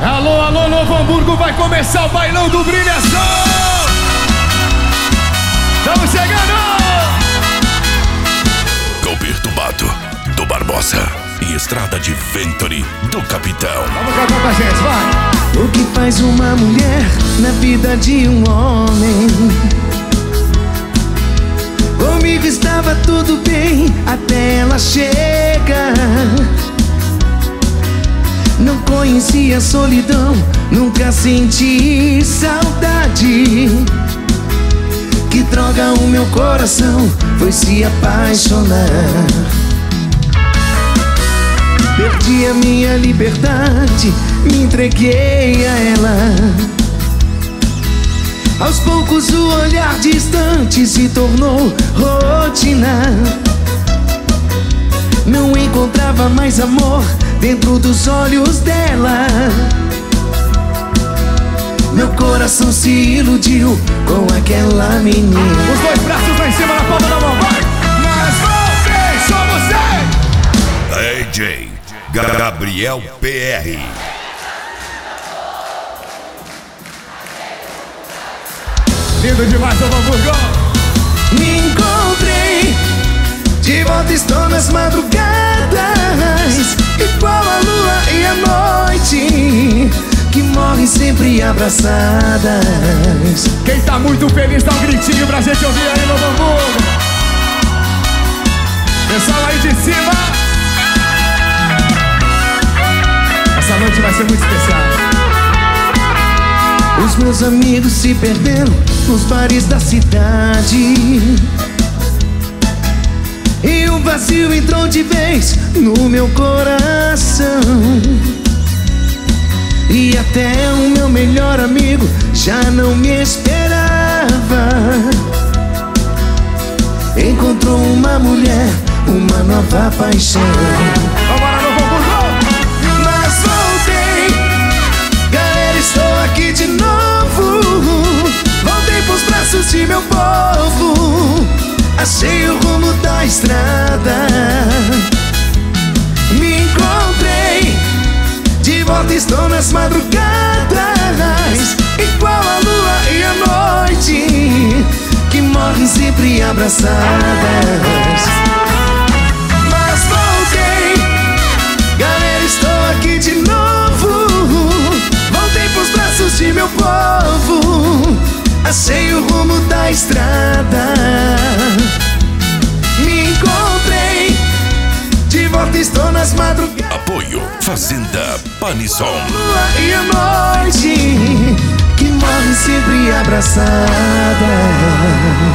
Alô, alô, Novo Hamburgo, vai começar o bailão do Brilhação. Estamos chegando. Galberto Bato, do Barbosa e Estrada de Venturi, do Capitão. Vamos cantar com a gente, vai. O que faz uma mulher na vida de um homem? Comigo estava tudo bem até ela chegar. Não conhecia solidão, nunca senti saudade. Que droga, o meu coração foi se apaixonar. Perdi a minha liberdade, me entreguei a ela. Aos poucos o olhar distante se tornou rotina. Não encontrava mais amor dentro dos olhos dela. Meu coração se iludiu com aquela menina. Os dois braços lá em cima na palma da mão, vai. Mas voltei, só você. DJ Gabriel PR. Lindo demais, Novo Hamburgo. Me encontrei, de volta estou nas madrugadas, igual a lua e a noite, que morrem sempre abraçadas. Quem tá muito feliz dá um gritinho pra gente ouvir aí, Novo Hamburgo. Pessoal aí de cima. Essa noite vai ser muito especial. Os meus amigos se perderam nos bares da cidade, e o vazio entrou de vez no meu coração. E até o meu melhor amigo já não me esperava. Encontrou uma mulher, uma nova paixão. Vambora, Novo Hamburgo. Mas voltei, galera, estou aqui de novo. Voltei pros braços de meu povo, achei o rumo da estrada. Me encontrei, de volta estou nas madrugadas, igual a lua e a noite, que morrem sempre abraçadas. Mas voltei, galera, estou aqui de novo. Voltei pros braços de meu povo, achei o rumo da estrada. Me encontrei, de volta estou nas madrugadas. Apoio Fazenda Panison. Lua e a noite, que morre sempre abraçada.